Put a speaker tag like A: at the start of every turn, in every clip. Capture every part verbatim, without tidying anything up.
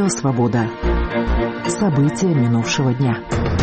A: Радио «Свобода». События минувшего дня.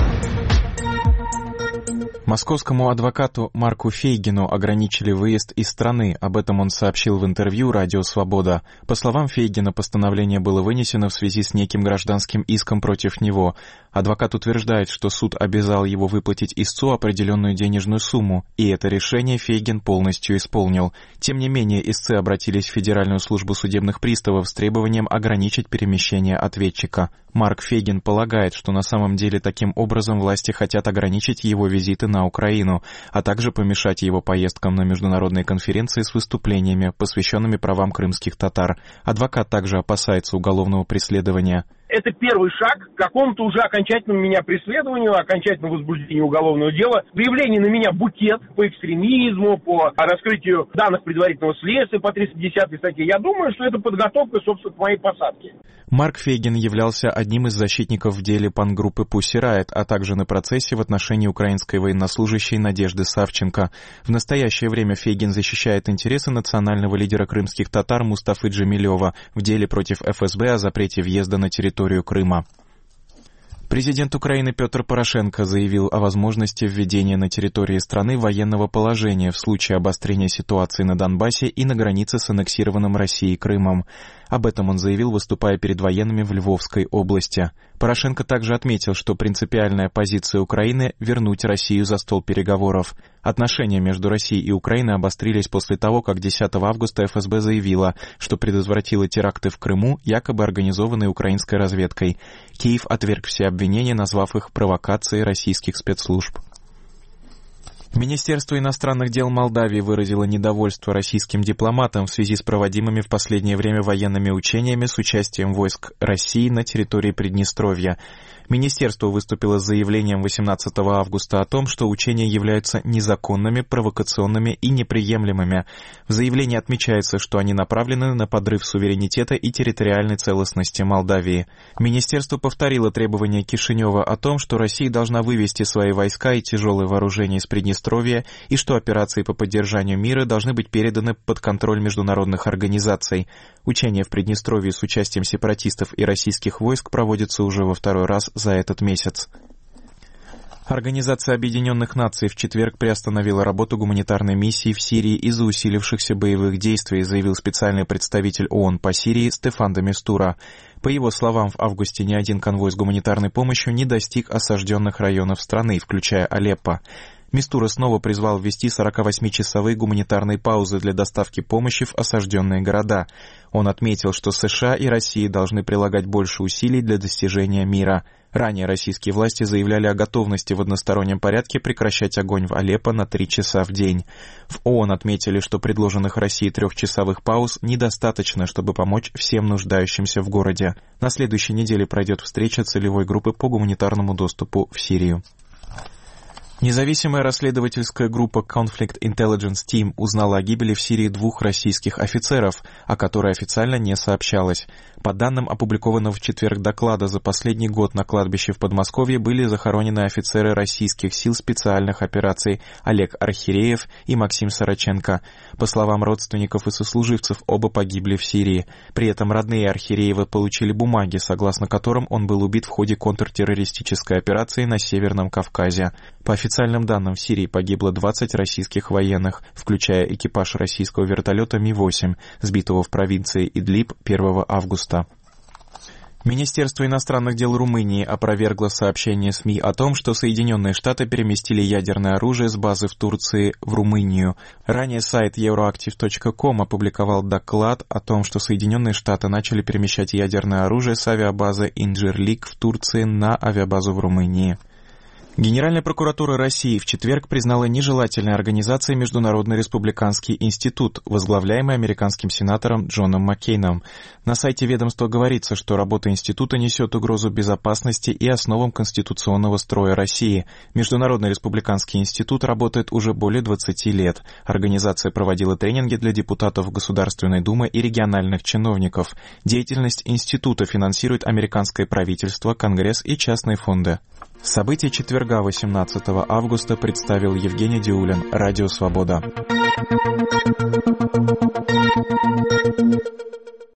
B: Московскому адвокату Марку Фейгину ограничили выезд из страны. Об этом он сообщил в интервью «Радио Свобода». По словам Фейгина, постановление было вынесено в связи с неким гражданским иском против него. Адвокат утверждает, что суд обязал его выплатить истцу определенную денежную сумму, и это решение Фейгин полностью исполнил. Тем не менее, истцы обратились в Федеральную службу судебных приставов с требованием ограничить перемещение ответчика. Марк Фейгин полагает, что на самом деле таким образом власти хотят ограничить его визиты на Украину, а также помешать его поездкам на международные конференции с выступлениями, посвященными правам крымских татар. Адвокат также опасается уголовного преследования.
C: Это первый шаг к какому-то уже окончательному меня преследованию, окончательному возбуждению уголовного дела. Выявление на меня букет по экстремизму, по раскрытию данных предварительного следствия по триста десятой статье. Я думаю, что это подготовка, собственно, к моей посадке.
B: Марк Фейгин являлся одним из защитников в деле панк-группы Pussy Riot, а также на процессе в отношении украинской военнослужащей Надежды Савченко. В настоящее время Фейгин защищает интересы национального лидера крымских татар Мустафы Джемилева в деле против эф эс бэ о запрете въезда на территорию Крыма. Президент Украины Петр Порошенко заявил о возможности введения на территории страны военного положения в случае обострения ситуации на Донбассе и на границе с аннексированным Россией Крымом. Об этом он заявил, выступая перед военными в Львовской области. Порошенко также отметил, что принципиальная позиция Украины — вернуть Россию за стол переговоров. Отношения между Россией и Украиной обострились после того, как десятого августа эф эс бэ заявила, что предотвратила теракты в Крыму, якобы организованные украинской разведкой. Киев отверг все обвинения, назвав их провокацией российских спецслужб. Министерство иностранных дел Молдавии выразило недовольство российским дипломатам в связи с проводимыми в последнее время военными учениями с участием войск России на территории Приднестровья. Министерство выступило с заявлением восемнадцатого августа о том, что учения являются незаконными, провокационными и неприемлемыми. В заявлении отмечается, что они направлены на подрыв суверенитета и территориальной целостности Молдавии. Министерство повторило требования Кишинева о том, что Россия должна вывести свои войска и тяжелое вооружение из Приднестровья и что операции по поддержанию мира должны быть переданы под контроль международных организаций. Учения в Приднестровье с участием сепаратистов и российских войск проводятся уже во второй раз за этот месяц. Организация Объединенных Наций в четверг приостановила работу гуманитарной миссии в Сирии из-за усилившихся боевых действий, заявил специальный представитель ООН по Сирии Стефан де Мистура. По его словам, в августе ни один конвой с гуманитарной помощью не достиг осажденных районов страны, включая Алеппо. Мистура снова призвал ввести сорокавосьмичасовые гуманитарные паузы для доставки помощи в осажденные города. Он отметил, что США и Россия должны прилагать больше усилий для достижения мира. Ранее российские власти заявляли о готовности в одностороннем порядке прекращать огонь в Алеппо на три часа в день. В ООН отметили, что предложенных России трехчасовых пауз недостаточно, чтобы помочь всем нуждающимся в городе. На следующей неделе пройдет встреча целевой группы по гуманитарному доступу в Сирию. Независимая расследовательская группа Conflict Intelligence Team узнала о гибели в Сирии двух российских офицеров, о которой официально не сообщалось. По данным опубликованного в четверг доклада, за последний год на кладбище в Подмосковье были захоронены офицеры российских сил специальных операций Олег Архиреев и Максим Сороченко. По словам родственников и сослуживцев, оба погибли в Сирии. При этом родные Архиреева получили бумаги, согласно которым он был убит в ходе контртеррористической операции на Северном Кавказе. По официальным данным, в Сирии погибло двадцать российских военных, включая экипаж российского вертолета Ми восемь, сбитого в провинции Идлиб первого августа. Министерство иностранных дел Румынии опровергло сообщение СМИ о том, что Соединенные Штаты переместили ядерное оружие с базы в Турции в Румынию. Ранее сайт euroactiv точка ком опубликовал доклад о том, что Соединенные Штаты начали перемещать ядерное оружие с авиабазы Инджирлик в Турции на авиабазу в Румынии. Генеральная прокуратура России в четверг признала нежелательной организацией Международный республиканский институт, возглавляемый американским сенатором Джоном Маккейном. На сайте ведомства говорится, что работа института несет угрозу безопасности и основам конституционного строя России. Международный республиканский институт работает уже более двадцати лет. Организация проводила тренинги для депутатов Государственной Думы и региональных чиновников. Деятельность института финансирует американское правительство, Конгресс и частные фонды. События четверга восемнадцатого августа представил Евгений Диулин, Радио Свобода.